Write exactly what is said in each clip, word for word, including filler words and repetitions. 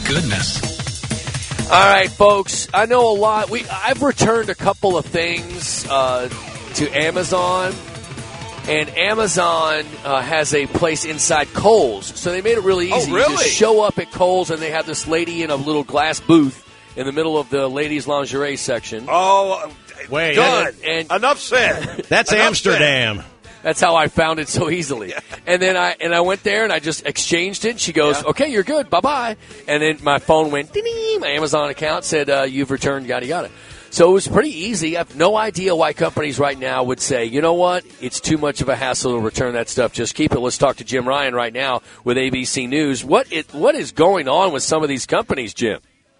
goodness. All right, folks. I know a lot. We I've returned a couple of things uh, to Amazon, and Amazon uh, has a place inside Kohl's, so they made it really easy. Oh, really? You just show up at Kohl's, and they have this lady in a little glass booth in the middle of the ladies' lingerie section. Oh, wait, done. And, and enough said. That's Enough Amsterdam. said. That's how I found it so easily. Yeah. And then I and I went there and I just exchanged it. She goes, Yeah. "Okay, you're good. Bye bye." And then my phone went ding. My Amazon account said, uh, "You've returned." Yada yada. So it was pretty easy. I have no idea why companies right now would say, "You know what? It's too much of a hassle to return that stuff. Just keep it." Let's talk to Jim Ryan right now with A B C News. What is, what is going on with some of these companies, Jim?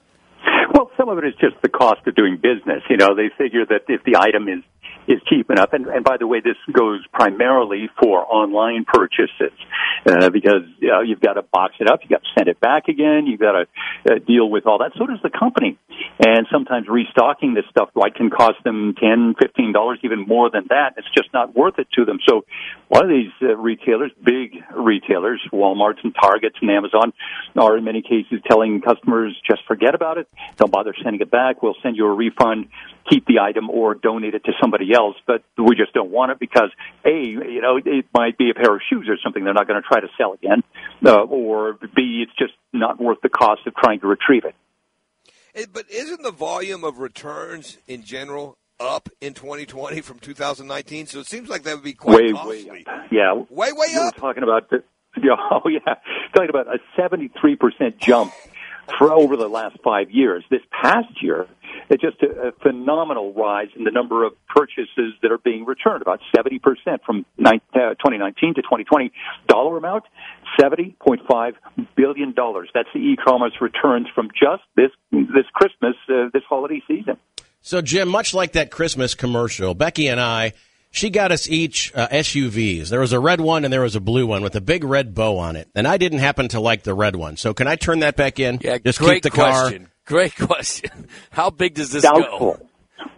Well, some of it is just the cost of doing business. You know, they figure that if the item is is cheap enough. And, and by the way, this goes primarily for online purchases uh, because you know, you've got to box it up, you've got to send it back again, you've got to uh, deal with all that. So does the company. And sometimes restocking this stuff like can cost them ten dollars, fifteen dollars, even more than that. It's just not worth it to them. So a lot of these uh, retailers, big retailers, Walmarts and Targets and Amazon, are in many cases telling customers, just forget about it. Don't bother sending it back. We'll send you a refund. Keep the item or donate it to somebody else, but we just don't want it because, A, you know, it might be a pair of shoes or something they're not going to try to sell again, uh, or B, it's just not worth the cost of trying to retrieve it. It, but isn't the volume of returns in general up in twenty twenty from two thousand nineteen? So it seems like that would be quite way, costly. Way up. Yeah. Way, way We're up? talking about, the, oh, yeah, talking about a seventy-three percent jump for over the last five years. This past year, it's just a, a phenomenal rise in the number of purchases that are being returned, about seventy percent from twenty nineteen to twenty twenty. Dollar amount, seventy point five billion dollars. That's the e-commerce returns from just this this Christmas, uh, this holiday season. So, Jim, much like that Christmas commercial, Becky and I, she got us each uh, S U Vs. There was a red one and there was a blue one with a big red bow on it. And I didn't happen to like the red one. So can I turn that back in? Yeah, Just great keep the question. car. Great question. How big does this Doubtful. go?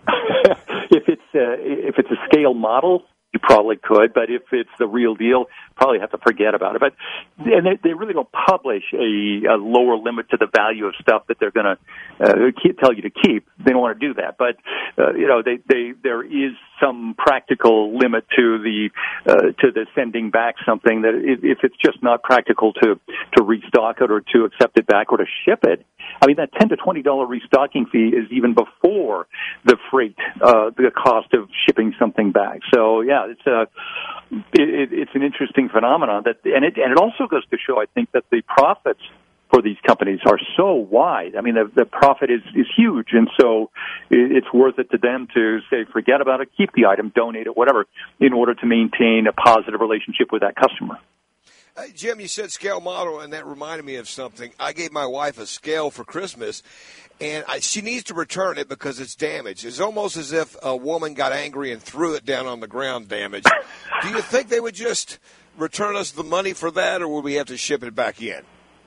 if it's uh, if it's a scale model, you probably could, but if it's the real deal, probably have to forget about it. But and they, they really don't publish a, a lower limit to the value of stuff that they're going to uh, tell you to keep. They don't want to do that. But uh, you know, they, they there is some practical limit to the uh, to the sending back something that if, if it's just not practical to to restock it or to accept it back or to ship it. I mean, that ten to twenty dollar restocking fee is even before the freight, uh, the cost of shipping something back. So yeah, it's a it, it's an interesting phenomenon that, and it and it also goes to show, I think, that the profits for these companies are so wide. I mean, the, the profit is, is huge, and so it's worth it to them to say, forget about it, keep the item, donate it, whatever, in order to maintain a positive relationship with that customer. Uh, Jim, you said scale model, and that reminded me of something. I gave my wife a scale for Christmas, and I, she needs to return it because it's damaged. It's almost as if a woman got angry and threw it down on the ground damaged. Do you think they would just return us the money for that, or would we have to ship it back in?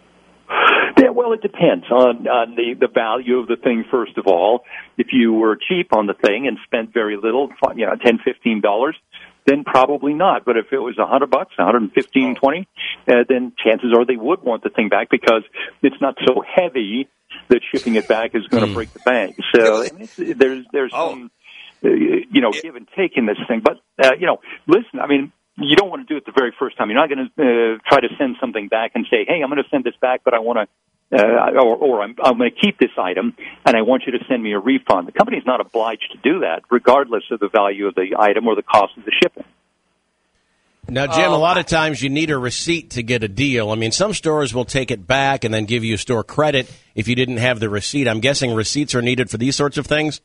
Yeah, well, it depends on, on the, the value of the thing, first of all. If you were cheap on the thing and spent very little, you know, ten, fifteen dollars, then probably not. But if it was a hundred bucks, one hundred fifteen, twenty, uh, then chances are they would want the thing back because it's not so heavy that shipping it back is going to break the bank. So I mean, it's, there's there's oh. some uh, you know give and take in this thing. But uh, you know, listen, I mean, you don't want to do it the very first time. You're not going to uh, try to send something back and say, "Hey, I'm going to send this back, but I want to." Uh, or, or I'm, I'm going to keep this item, and I want you to send me a refund. The company's not obliged to do that, regardless of the value of the item or the cost of the shipping. Now, Jim, Um, a lot of times you need a receipt to get a deal. I mean, some stores will take it back and then give you store credit if you didn't have the receipt. I'm guessing receipts are needed for these sorts of things?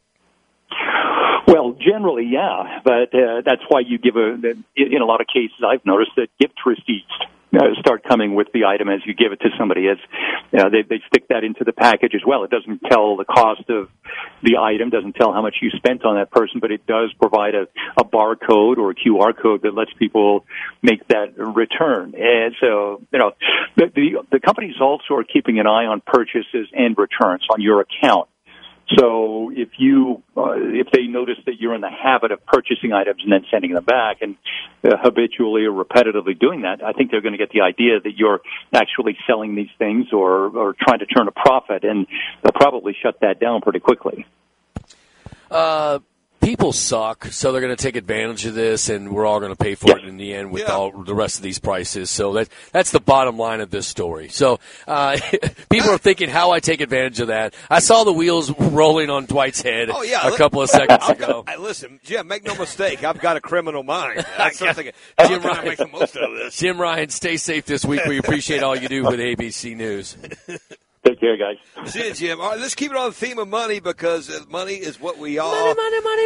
Well, generally, yeah, but uh, that's why you give a, in a lot of cases I've noticed that gift receipts Uh, start coming with the item as you give it to somebody. As you know, they, they stick that into the package as well. It doesn't tell the cost of the item, doesn't tell how much you spent on that person, but it does provide a, a barcode or a Q R code that lets people make that return. And so, you know, the, the, the companies also are keeping an eye on purchases and returns on your account. So if you, uh, if they notice that you're in the habit of purchasing items and then sending them back, and uh, habitually or repetitively doing that, I think they're going to get the idea that you're actually selling these things or, or trying to turn a profit, and they'll probably shut that down pretty quickly. Uh, people suck, so they're going to take advantage of this, and we're all going to pay for yeah. it in the end with yeah. all the rest of these prices. So that that's the bottom line of this story. So uh, people are thinking how I take advantage of that. I saw the wheels rolling on Dwight's head oh, yeah. a couple of seconds ago. Hey, listen, Jim, make no mistake. I've got a criminal mind. That's something. Jim Ryan, make the most out of this. Jim Ryan, stay safe this week. We appreciate all you do with A B C News. Take care, guys. See you, Jim. All right, let's keep it on the theme of money because money is what we all. Money, money, money,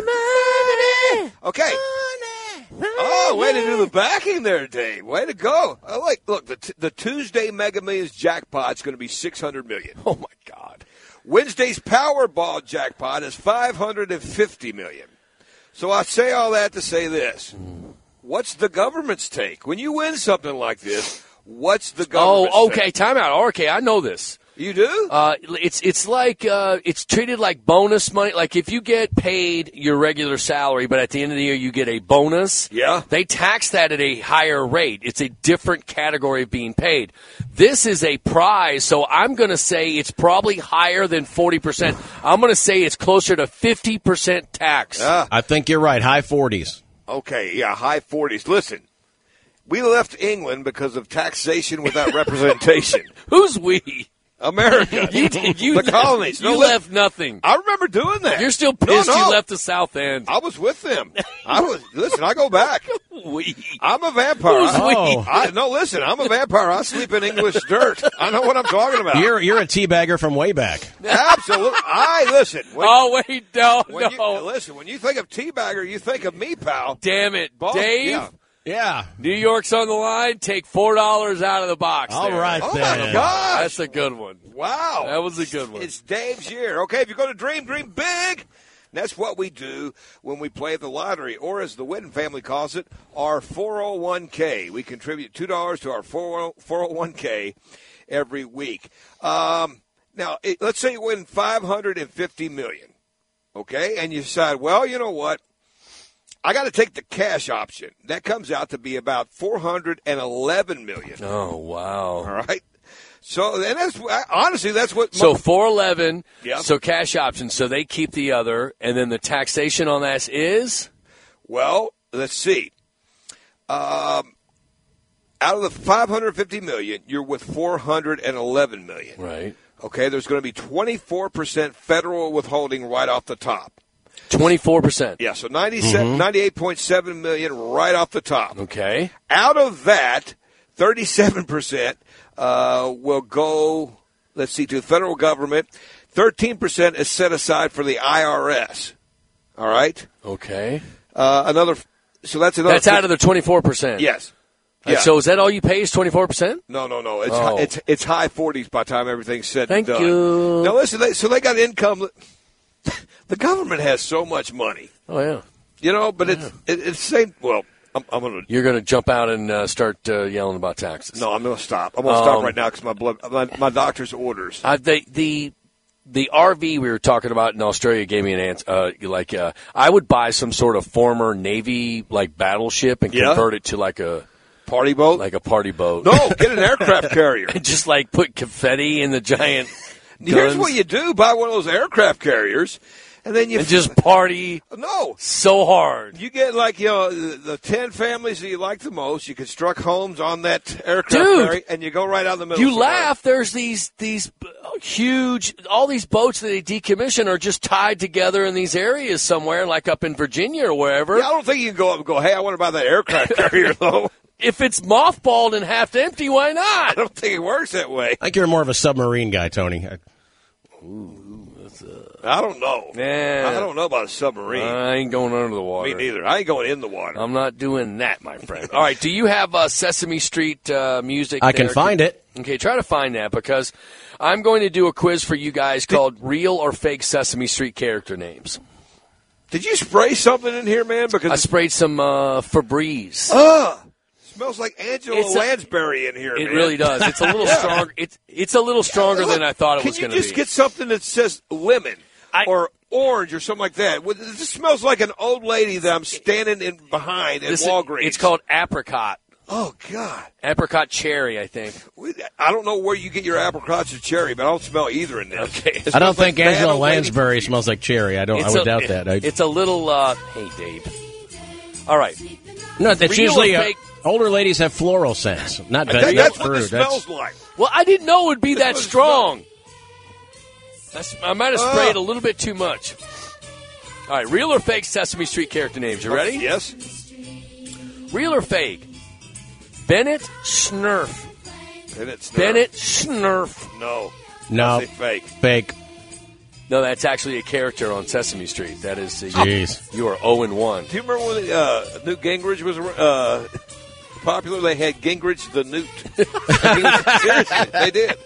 money. Okay. Money, oh, way to do the backing there, Dave. Way to go. I like. Look, the t- the Tuesday Mega Millions jackpot is going to be six hundred million. Oh my God. Wednesday's Powerball jackpot is five hundred and fifty million. So I say all that to say this: what's the government's take when you win something like this? What's the government's Oh, okay. take? Time out. Okay, I know this. You do? Uh, it's it's like uh, it's treated like bonus money. Like if you get paid your regular salary, but at the end of the year you get a bonus. Yeah. They tax that at a higher rate. It's a different category of being paid. This is a prize, so I'm going to say it's probably higher than forty percent. I'm going to say it's closer to fifty percent tax. Yeah. I think you're right. High forties. Okay, yeah, high forties. Listen, we left England because of taxation without representation. Who's we? America. you did, you the left, colonies. You no, left nothing. I remember doing that. You're still pissed no, no. you left the South End. I was with them. I was. Listen, I go back. We. I'm a vampire. Who's I, we? I, no, listen, I'm a vampire. I sleep in English dirt. I know what I'm talking about. You're you're a teabagger from way back. Absolutely. I listen. When, oh wait, no, when no. You, listen, when you think of teabagger, you think of me, pal. Damn it, Boss, Dave. Yeah. Yeah. New York's on the line. Take four dollars out of the box. All there. right, oh then. my gosh. That's a good one. Wow. That was a good one. It's Dave's year. Okay, if you go to Dream, Dream Big. That's what we do when we play the lottery, or as the Whitten family calls it, our four oh one k. We contribute two dollars to our four oh one k every week. Um, now, it, let's say you win five hundred fifty million dollars, okay? And you decide, well, you know what? I got to take the cash option. That comes out to be about four hundred eleven million dollars. Oh, wow. All right. So, and that's honestly, that's what. So four eleven. Yeah. So cash option. So they keep the other, and then the taxation on that is. Well, let's see. Um, out of the five hundred fifty million, you're with four hundred eleven million. Right. Okay. There's going to be twenty-four percent federal withholding right off the top. twenty-four percent. Yeah. So ninety-seven, mm-hmm. ninety-eight point seven million right off the top. Okay. Out of that, thirty-seven percent. Uh, will go, let's see, to the federal government. thirteen percent is set aside for the I R S. All right? Okay. Uh, another, so that's another. That's out of the twenty-four percent. Yes. Yeah. Yeah. So is that all you pay is twenty-four percent? No, no, no. It's, oh. high, it's, it's high forties by the time everything's said Thank and done. you. Now, listen, they, so they got income. The government has so much money. Oh, yeah. You know, but yeah. it's, it, it's same, well, I'm, I'm going to. You're going to jump out and uh, start uh, yelling about taxes. No, I'm going to stop. I'm going to um, stop right now because my blood, my, my doctor's orders. Uh, the the the R V we were talking about in Australia gave me an answer. Uh, like, uh, I would buy some sort of former Navy like battleship and yeah. convert it to like a party boat, like a party boat. No, get an aircraft carrier. And just like put confetti in the giant. Here's guns. what you do: buy one of those aircraft carriers. And then you and just party no so hard. You get like you know the, the ten families that you like the most. You construct homes on that aircraft Dude, carrier, and you go right out in the middle. You somewhere. laugh. There's these these huge, all these boats that they decommission are just tied together in these areas somewhere, like up in Virginia or wherever. Yeah, I don't think you can go up and go, "Hey, I want to buy that aircraft carrier," though. If it's mothballed and half empty, why not? I don't think it works that way. I think you're more of a submarine guy, Tony. Ooh, that's a... I don't know. Yeah. I don't know about a submarine. I ain't going under the water. Me neither. I ain't going in the water. I'm not doing that, my friend. All right, do you have uh, Sesame Street uh, music? I there? can find it. Okay, try to find that because I'm going to do a quiz for you guys called Real or Fake Sesame Street Character Names. Did you spray something in here, man? Because I sprayed some uh, Febreze. Ugh! Smells like Angela It's a- Lansbury in here, It man. really does. It's a little stronger. It's it's a little stronger Look, than I thought it can was you going to be. just get something that says lemon I- or orange or something like that. Well, this smells like an old lady that I'm standing in behind at This- Walgreens. It's called apricot. Oh, God. Apricot cherry, I think. I don't know where you get your apricots or cherry, but I don't smell either in this. Okay. It I don't smells like think Angela Nano Lady Lansbury cookies. smells like cherry. I don't. I It's would a- doubt that. I, It's a little, uh, hey, Dave. All right. no, that's real usually or uh, fake? older ladies have floral scents, not I not think that's fruit. what this That's- smells like. Well, I didn't know it would be that That's what it strong. That's, I might have sprayed Ah. a little bit too much. All right, real or fake Sesame Street character names. You ready? Yes. Real or fake? Bennett Snurf. Bennett Snurf. Bennett Snurf. No. No. I'll say fake. Fake. No, that's actually a character on Sesame Street. That is. Uh, Jeez. You are zero and one. Do you remember when uh, Newt Gingrich was uh, popular? They had Gingrich the Newt. I mean, seriously, they did.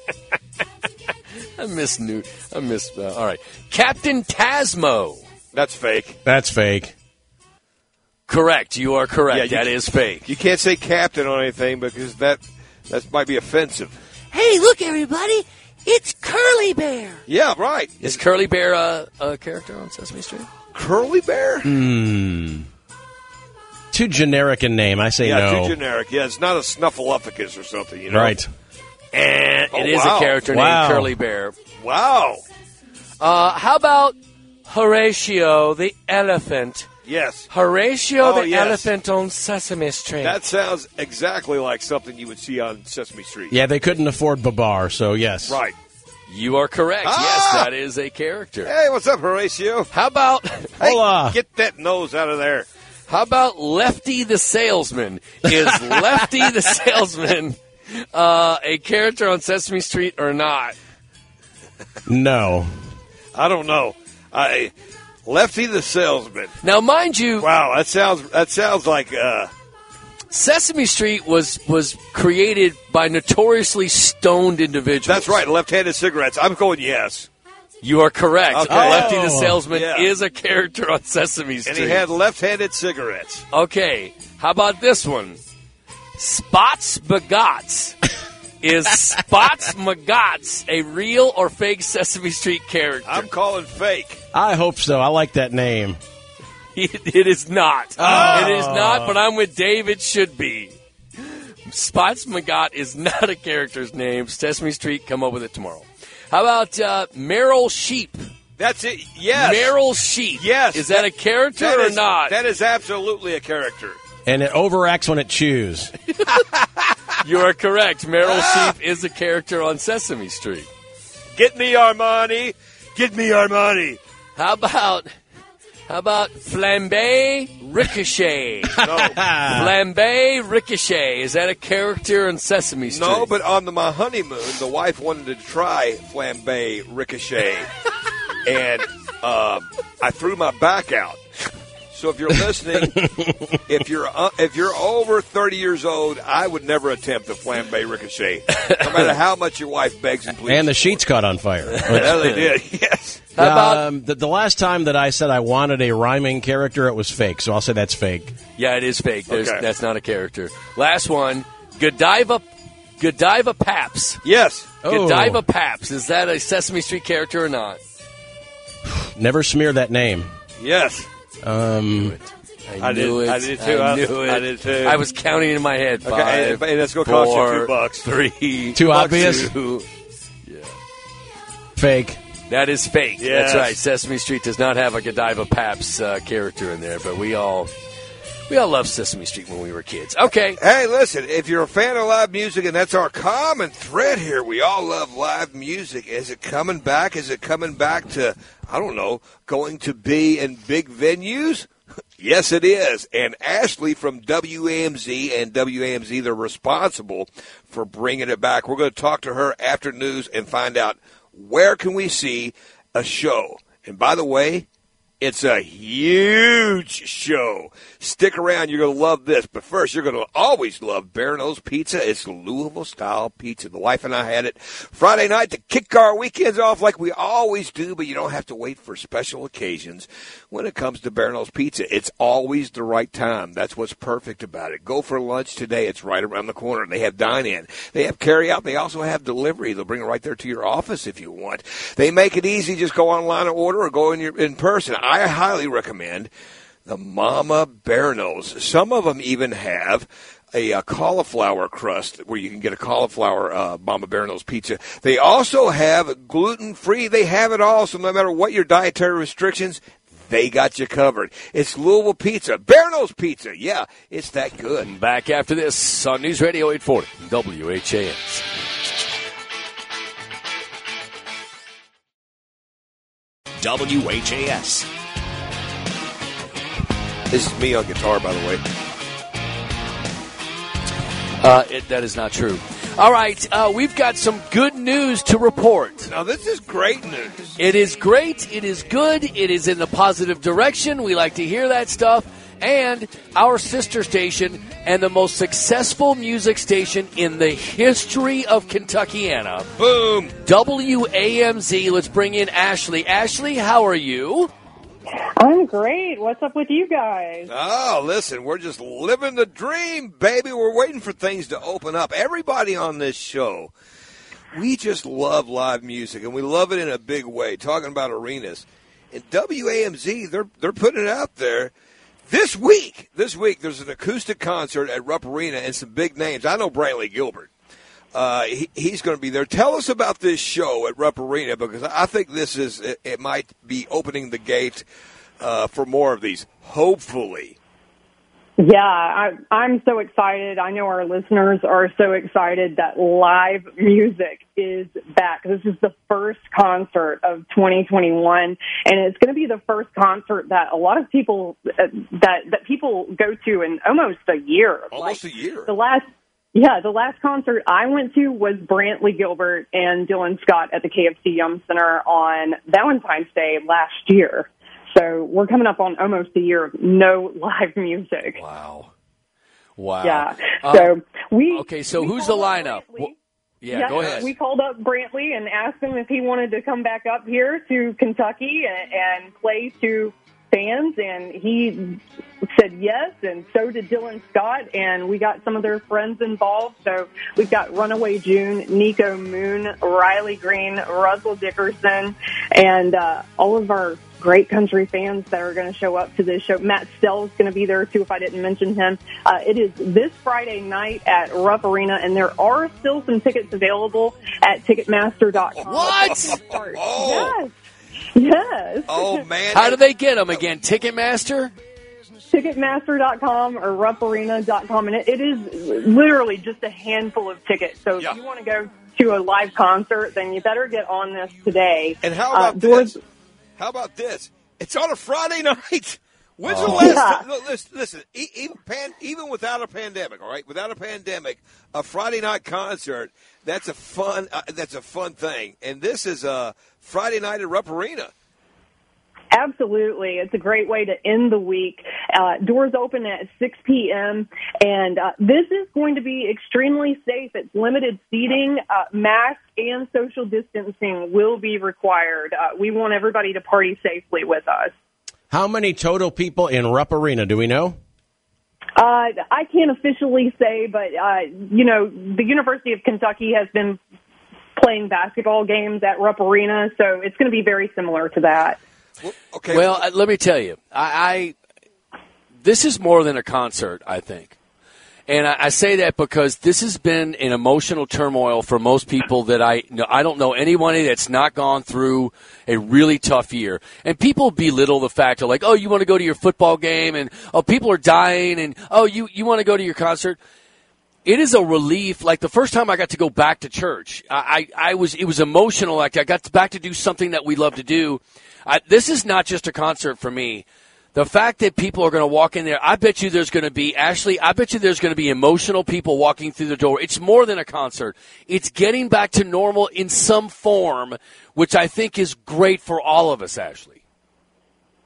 I miss Newt. I miss. Uh, all right, Captain Tasmo. That's fake. That's fake. Correct. You are correct. Yeah, you that can- is fake. You can't say captain on anything because that that might be offensive. Hey, look, everybody. It's Curly Bear. Yeah, right. Is Curly Bear a, a character on Sesame Street? Curly Bear? Hmm. Too generic a name. I say Yeah, no. too generic. Yeah, it's not a Snuffleupagus or something, you know? Right. And Oh, it is wow. a character Wow. named Curly Bear. Wow. Uh, how about Horatio the elephant? Yes. Horatio Oh, the yes. elephant on Sesame Street. That sounds exactly like something you would see on Sesame Street. Yeah, they couldn't afford Babar, so yes. Right. You are correct. Ah! Yes, that is a character. Hey, what's up, Horatio? How about Hey, Hola. get that nose out of there. how about Lefty the salesman? Is Lefty the salesman uh, a character on Sesame Street or not? No. I don't know. I Lefty the salesman. Now, mind you, Wow, that sounds that sounds like uh Sesame Street was was created by notoriously stoned individuals. that's right, left-handed cigarettes. I'm going yes. You are correct. Okay. Lefty the Oh, salesman yeah. is a character on Sesame Street. And he had left-handed cigarettes. Okay, how about this one? Spots Bagots. Is Spots Magots a real or fake Sesame Street character? I'm calling fake. I hope so. I like that name. It, it is not. Oh. It is not, but I'm with Dave. It should be. Spots Magot is not a character's name. Sesame Street, come up with it tomorrow. How about uh, Meryl Sheep? That's it. Yes. Meryl Sheep. Yes. Is that a character That or is- not? That is absolutely a character. And it overacts when it chews. You are correct. Meryl Ah. Sheep is a character on Sesame Street. Get me Armani. Get me Armani. How about how about Flambe Ricochet? No. Flambe Ricochet. Is that a character on Sesame Street? No, but on the, my honeymoon, the wife wanted to try flambe ricochet, and um, I threw my back out. So if you're listening, if you're uh, if you're over thirty years old, I would never attempt a flambe ricochet, no matter how much your wife begs and pleads. And the sheets caught on fire. Yeah, they did. Yes. How about um, the, the last time that I said I wanted a rhyming character, it was fake. So I'll say that's fake. Yeah, it is fake. There's, Okay. That's not a character. Last one, Godiva, Godiva Paps. Yes. Oh. Godiva Paps. Is that a Sesame Street character or not? Never smear that name. Yes. Um, I I did- knew it. I did too. I I- knew it. I did too. I was counting in my head. Five, Okay, and, and that's going to cost you four, two bucks. three, Too bucks, obvious? two. fake. That is fake. Yes. That's right. Sesame Street does not have a Godiva Paps uh, character in there, but we all we all loved Sesame Street when we were kids. Okay. Hey, listen, if you're a fan of live music, and that's our common thread here, we all love live music. Is it coming back? Is it coming back to, I don't know, going to be in big venues? Yes, it is. And Ashley from W A M Z and W A M Z, they're responsible for bringing it back. We're going to talk to her after news and find out where can we see a show. And by the way, It's a huge show. Stick around. You're going to love this. But first, you're going to always love Berno's Pizza. It's Louisville-style pizza. The wife and I had it Friday night to kick our weekends off like we always do, but you don't have to wait for special occasions when it comes to Berno's Pizza. It's always the right time. That's what's perfect about it. Go for lunch today. It's right around the corner. They have dine-in. They have carry-out. They also have delivery. They'll bring it right there to your office if you want. They make it easy. Just go online and order or go in, your, in person. I highly recommend the Mama Berno's. Some of them even have a, a cauliflower crust where you can get a cauliflower uh, Mama Berno's pizza. They also have gluten-free. They have it all, so no matter what your dietary restrictions, they got you covered. It's Louisville Pizza. Berno's Pizza. Yeah, it's that good. Back after this on News Radio eight forty W H A S. W H A S. This is me on guitar, by the way. Uh, it, that is not true. All right, uh, we've got some good news to report. Now, this is great news. It is great. It is good. It is in the positive direction. We like to hear that stuff. And our sister station and the most successful music station in the history of Kentuckiana. Boom. W A M Z. Let's bring in Ashley. Ashley, how are you? I'm great. What's up with you guys? Oh, listen, we're just living the dream, baby. We're waiting for things to open up. Everybody on this show, we just love live music, and we love it in a big way, talking about arenas. And W A M Z, they're they're putting it out there. This week, this week, there's an acoustic concert at Rupp Arena and some big names. I know Brantley Gilbert. Uh, he, he's going to be there. Tell us about this show at Rupp Arena, because I think this is it, it might be opening the gate uh, for more of these, hopefully. Yeah, I, I'm so excited. I know our listeners are so excited that live music is back. This is the first concert of twenty twenty-one, and it's going to be the first concert that a lot of people uh, that that people go to in almost a year. Almost like a year. The last. Yeah, the last concert I went to was Brantley Gilbert and Dylan Scott at the K F C Yum Center on Valentine's Day last year. So we're coming up on almost a year of no live music. Wow. Wow. Yeah. Uh, So we. Okay, so we who's the called up lineup? Brantley. Well, yeah, go ahead. We called up Brantley and asked him if he wanted to come back up here to Kentucky and, and play to fans, and he said yes, and so did Dylan Scott, and we got some of their friends involved. So we've got Runaway June, Nico Moon, Riley Green, Russell Dickerson, and uh, all of our great country fans that are going to show up to this show. Matt Stell is going to be there, too, if I didn't mention him. Uh, it is this Friday night at Rupp Arena, and there are still some tickets available at Ticketmaster dot com. What? Oh. Yes. Yes. Oh, man. How do they get them again? Ticketmaster? Ticketmaster dot com or Rupp Arena dot com, and it, it is literally just a handful of tickets. So if Yeah. you want to go to a live concert, then you better get on this today. And how about uh, doors- this? How about this? It's on a Friday night. When's Oh. the last Yeah. time? Look, Listen, listen e- even, pan, even without a pandemic, all right? Without a pandemic, a Friday night concert, that's a fun uh, that's a fun thing. And this is a Friday night at Rupp Arena. Absolutely. It's a great way to end the week. Uh, doors open at six p.m., and uh, this is going to be extremely safe. It's limited seating. Uh, mask and social distancing will be required. Uh, we want everybody to party safely with us. How many total people in Rupp Arena, do we know? Uh, I can't officially say, but, uh, you know, the University of Kentucky has been playing basketball games at Rupp Arena, so it's going to be very similar to that. Well, okay. Well, uh, let me tell you, I, I this is more than a concert, I think. And I, I say that because this has been an emotional turmoil for most people that I know. I don't know anybody that's not gone through a really tough year. And people belittle the fact of like, oh, you want to go to your football game, and oh, people are dying, and oh, you, you want to go to your concert. It is a relief. Like the first time I got to go back to church, I, I, I was it was emotional. Like I got back to do something that we love to do. I, this is not just a concert for me. The fact that people are going to walk in there, I bet you there's going to be, Ashley, I bet you there's going to be emotional people walking through the door. It's more than a concert. It's getting back to normal in some form, which I think is great for all of us, Ashley.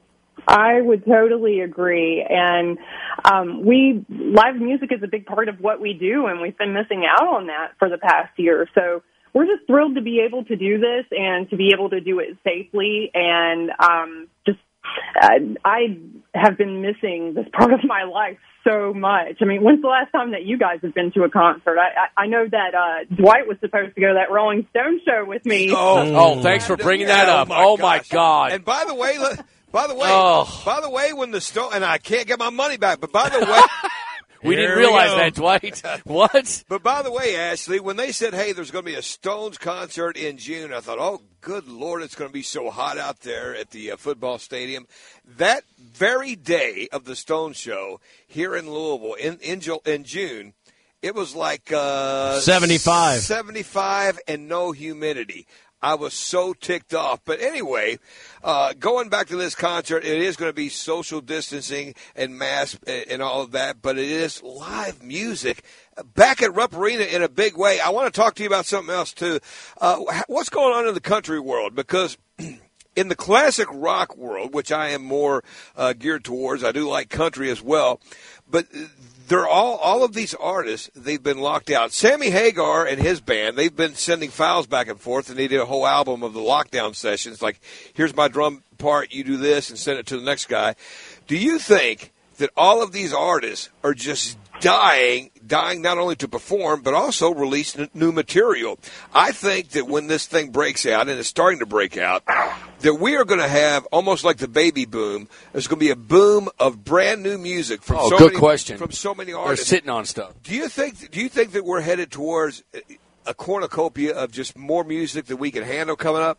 I would totally agree. And um, we live music is a big part of what we do, and we've been missing out on that for the past year. So we're just thrilled to be able to do this and to be able to do it safely. And um, just uh, I have been missing this part of my life so much. I mean, when's the last time that you guys have been to a concert? I, I, I know that uh, Dwight was supposed to go to that Rolling Stone show with me. Oh, oh thanks for bringing that up. Oh, my God. And by the way, look, by the way, oh. by the way, when the Stone, and I can't get my money back, but by the way, we didn't realize we that, Dwight. What? But by the way, Ashley, when they said, hey, there's going to be a Stones concert in June, I thought, oh, good Lord, it's going to be so hot out there at the uh, football stadium. That very day of the Stones show here in Louisville in, in, in June, it was like uh, seventy-five. seventy-five and no humidity. I was so ticked off. But anyway, uh, going back to this concert, it is going to be social distancing and mask and all of that, but it is live music back at Rupp Arena in a big way. I want to talk to you about something else, too. Uh, what's going on in the country world? Because in the classic rock world, which I am more uh, geared towards, I do like country as well, but they're all, all of these artists, they've been locked out. Sammy Hagar and his band, they've been sending files back and forth, and they did a whole album of the lockdown sessions, like, here's my drum part, you do this, and send it to the next guy. Do you think that all of these artists are just dying, dying not only to perform, but also release n- new material? I think that when this thing breaks out, and it's starting to break out, that we are going to have almost like the baby boom. There's going to be a boom of brand new music from oh, so good many question. from so many They're artists. sitting on stuff. Do you think? Do you think that we're headed towards a cornucopia of just more music that we can handle coming up?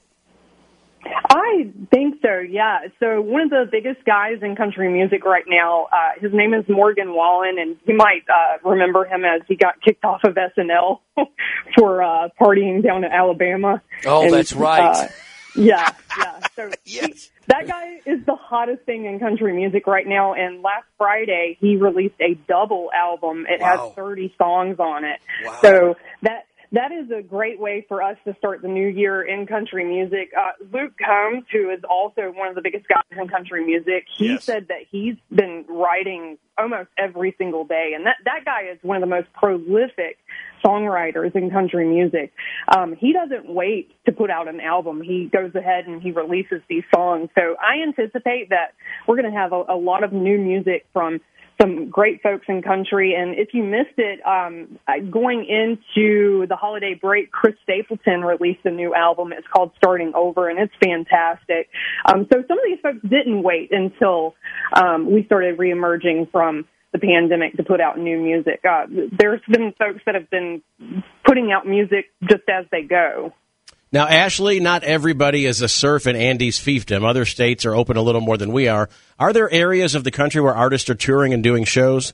I think so, yeah. So one of the biggest guys in country music right now, uh, his name is Morgan Wallen, and you might uh, remember him as he got kicked off of S N L for uh, partying down in Alabama. Oh, and, that's right. Uh, yeah, yeah. So yes. he, that guy is the hottest thing in country music right now, and last Friday he released a double album. It Wow. has thirty songs on it. Wow. So that... That is a great way for us to start the new year in country music. Uh, Luke Combs, who is also one of the biggest guys in country music, he Yes. said that he's been writing almost every single day. And that, that guy is one of the most prolific songwriters in country music. Um, he doesn't wait to put out an album. He goes ahead and he releases these songs. So I anticipate that we're going to have a, a lot of new music from some great folks in country. And if you missed it, um, going into the holiday break, Chris Stapleton released a new album. It's called Starting Over, and it's fantastic. Um, so some of these folks didn't wait until um, we started reemerging from the pandemic to put out new music. Uh, there's been folks that have been putting out music just as they go. Now, Ashley, not everybody is a surf and Andy's fiefdom. Other states are open a little more than we are. Are there areas of the country where artists are touring and doing shows?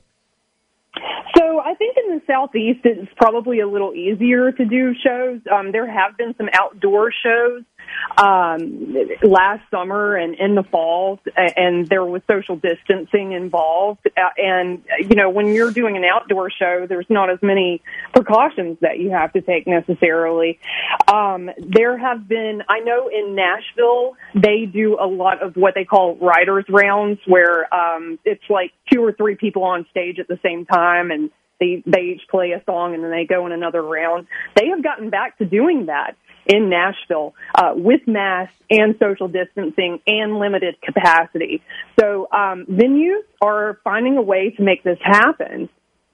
So I think in the Southeast it's probably a little easier to do shows. Um, there have been some outdoor shows um, last summer and in the fall, and there was social distancing involved. Uh, and, you know, when you're doing an outdoor show, there's not as many precautions that you have to take necessarily. Um, there have been, I know in Nashville, they do a lot of what they call writers' rounds, where um, it's like two or three people on stage at the same time, and they, they each play a song, and then they go in another round. They have gotten back to doing that in Nashville uh, with masks and social distancing and limited capacity. So um, venues are finding a way to make this happen.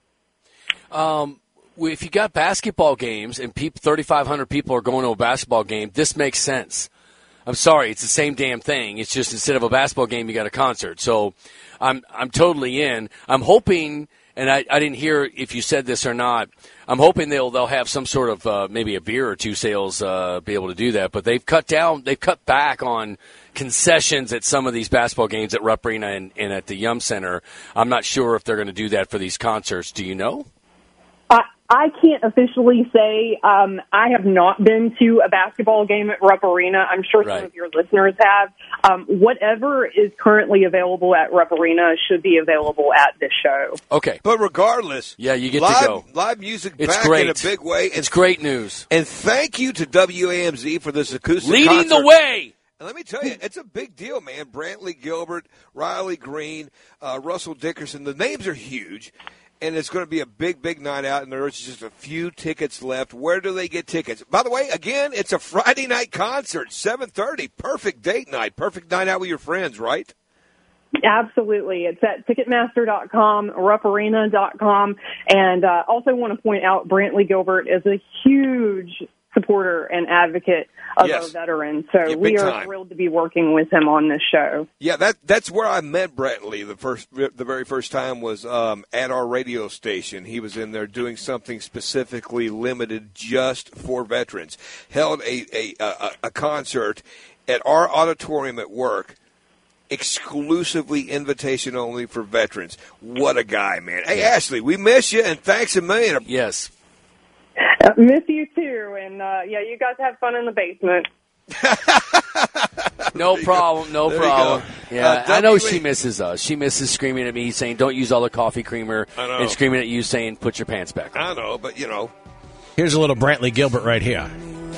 Um, if you got basketball games and people, thirty-five hundred people are going to a basketball game, this makes sense. I'm sorry, it's the same damn thing. It's just instead of a basketball game, you got a concert. So I'm I'm totally in. I'm hoping, and I, I didn't hear if you said this or not, I'm hoping they'll they'll have some sort of uh, maybe a beer or two sales uh, be able to do that. But they've cut down, they've cut back on concessions at some of these basketball games at Rupp Arena and, and at the Yum Center. I'm not sure if they're going to do that for these concerts. Do you know? I, I can't officially say. Um, I have not been to a basketball game at Rupp Arena. I'm sure Right. some of your listeners have. Um, whatever is currently available at Rupp Arena should be available at this show. Okay. But regardless, Yeah, you get live, to go. live music It's back great. in a big way. And, It's great news. And thank you to W A M Z for this acoustic Leading concert. the way. And let me tell you, it's a big deal, man. Brantley Gilbert, Riley Green, uh, Russell Dickerson. The names are huge, and it's going to be a big, big night out, and there's just a few tickets left. Where do they get tickets? By the way, again, it's a Friday night concert, seven thirty. Perfect date night. Perfect night out with your friends, right? Absolutely. It's at Ticketmaster dot com, Rupp Arena dot com, and uh, also want to point out Brantley Gilbert is a huge supporter and advocate of yes. our veterans. So yeah, we are time. thrilled to be working with him on this show. Yeah, that that's where I met Brantley. The first, the very first time was um, at our radio station. He was in there doing something specifically limited just for veterans. Held a a, a, a concert at our auditorium at work, exclusively invitation only for veterans. What a guy, man! Hey, Ashley, we miss you, and thanks a million. Yes. Uh, miss you too, and uh, yeah, you guys have fun in the basement. No problem, no there problem. Yeah, uh, I know W- she misses us. She misses screaming at me, saying, "Don't use all the coffee creamer," and screaming at you, saying, "Put your pants back on." I know, but you know. Here's a little Brantley Gilbert right here.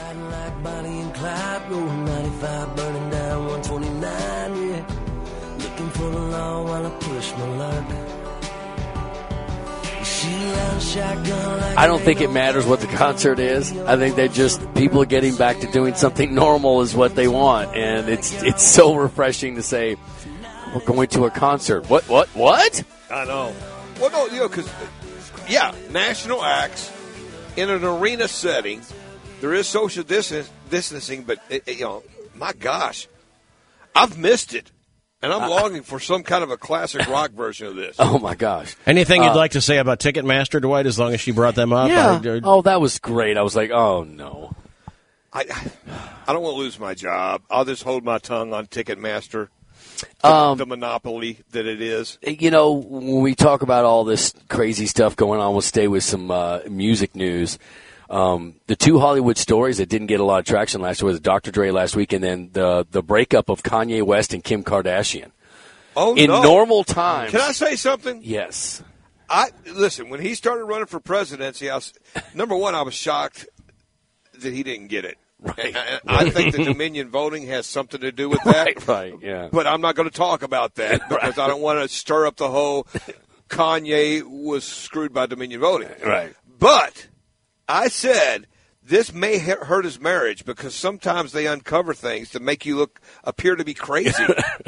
I don't think it matters what the concert is. I think they're just people getting back to doing something normal is what they want, and it's it's so refreshing to say we're going to a concert. What what what? I know. Well, no, you know, because yeah, national acts in an arena setting. There is social distance, distancing, but it, it, you know, my gosh, I've missed it. And I'm longing for some kind of a classic rock version of this. Oh, my gosh. Anything uh, you'd like to say about Ticketmaster, Dwight, as long as she brought them up? Yeah. I, I, oh, that was great. I was like, oh, no. I I don't want to lose my job. I'll just hold my tongue on Ticketmaster, the, um, the monopoly that it is. You know, when we talk about all this crazy stuff going on, we'll stay with some uh, music news. Um, the two Hollywood stories that didn't get a lot of traction last year was Doctor Dre last week, and then the the breakup of Kanye West and Kim Kardashian. Oh, in no. normal times. Can I say something? Yes. I listen, when he started running for presidency, I was, number one, I was shocked that he didn't get it. Right. And I think the Dominion voting has something to do with that. Right, right, yeah. But I'm not going to talk about that because I don't want to stir up the whole Kanye was screwed by Dominion voting. Right. But I said this may hurt his marriage because sometimes they uncover things to make you look appear to be crazy.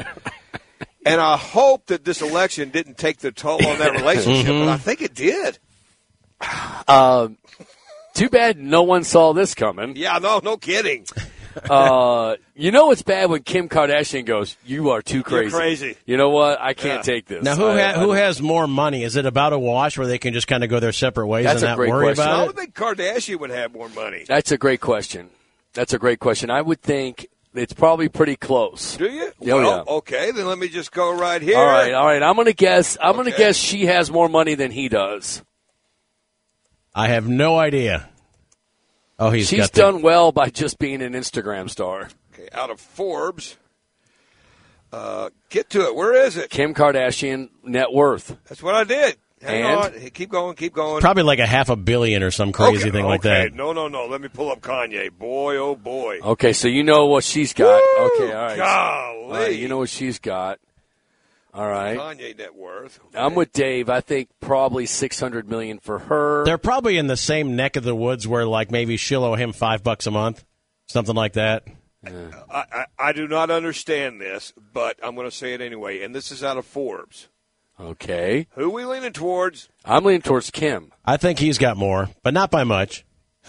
And I hope that this election didn't take the toll on that relationship, mm-hmm. but I think it did. Um, too bad no one saw this coming. Yeah, no, no kidding. uh, you know it's bad when Kim Kardashian goes, "You are too crazy." You're crazy. You know what? I can't Yeah. take this. Now, who I, ha- I, who has more money? Is it about a wash where they can just kind of go their separate ways That's and a not great worry question. I about would it? think Kardashian would have more money. That's a great question. That's a great question. I would think it's probably pretty close. Do you? Oh, well, yeah. okay, then let me just go right here. All right, all right. I'm going to guess. I'm going to Okay. guess she has more money than he does. I have no idea. Oh, he's She's got the- done well by just being an Instagram star. Okay, out of Forbes. Uh, get to it. Where is it? Kim Kardashian net worth. That's what I did. Hang And? on. Hey, keep going, keep going. probably like a half a billion or some crazy okay, thing like okay. that. No, no, no. Let me pull up Kanye. Boy, oh, boy. Okay, so you know what she's got. Woo! Okay, all right. Golly. All right, you know what she's got. All right. Kanye net worth. Okay. I'm with Dave. I think probably six hundred million dollars for her. They're probably in the same neck of the woods where, like, maybe she'll owe him five bucks a month, something like that. I, I, I do not understand this, but I'm going to say it anyway, and this is out of Forbes. Okay. Who we leaning towards? I'm leaning towards Kim. I think he's got more, but not by much.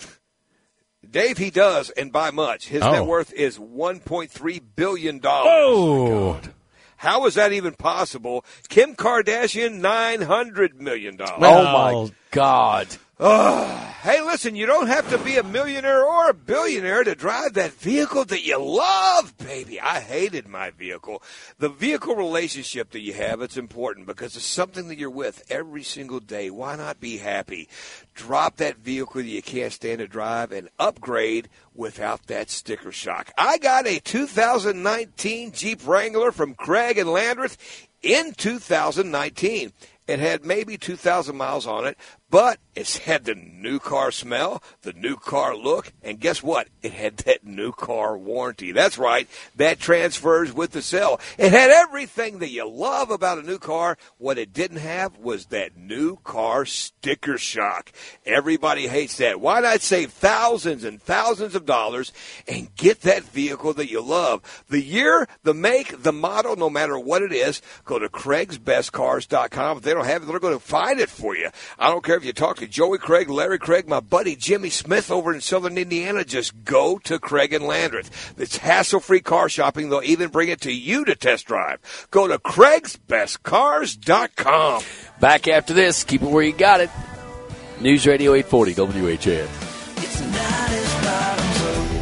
Dave, he does, and by much. His Oh. net worth is one point three billion dollars. Oh, How is that even possible? Kim Kardashian, nine hundred million dollars. Oh, Well- my God. Hey, listen, you don't have to be a millionaire or a billionaire to drive that vehicle that you love, baby. I hated my vehicle. The vehicle relationship that you have, it's important because it's something that you're with every single day. Why not be happy? Drop that vehicle that you can't stand to drive and upgrade without that sticker shock. I got a two thousand nineteen Jeep Wrangler from Craig and Landreth in two thousand nineteen. It had maybe two thousand miles on it, but it's had the new car smell, the new car look, and guess what? It had that new car warranty. That's right. That transfers with the sale. It had everything that you love about a new car. What it didn't have was that new car sticker shock. Everybody hates that. Why not save thousands and thousands of dollars and get that vehicle that you love? The year, the make, the model, no matter what it is, go to Craigs Best Cars dot com. If they don't have it, they're going to find it for you. I don't care if you talk to Joey Craig, Larry Craig, my buddy Jimmy Smith over in Southern Indiana. Just go to Craig and Landreth. It's hassle-free car shopping. They'll even bring it to you to test drive. Go to Craigs Best Cars dot com. Back after this. Keep it where you got it. News Radio eight forty W H A S. It's not as bottoms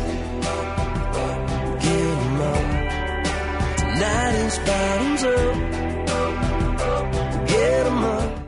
up. Get 'em up. Tonight is bottoms up. Get 'em up.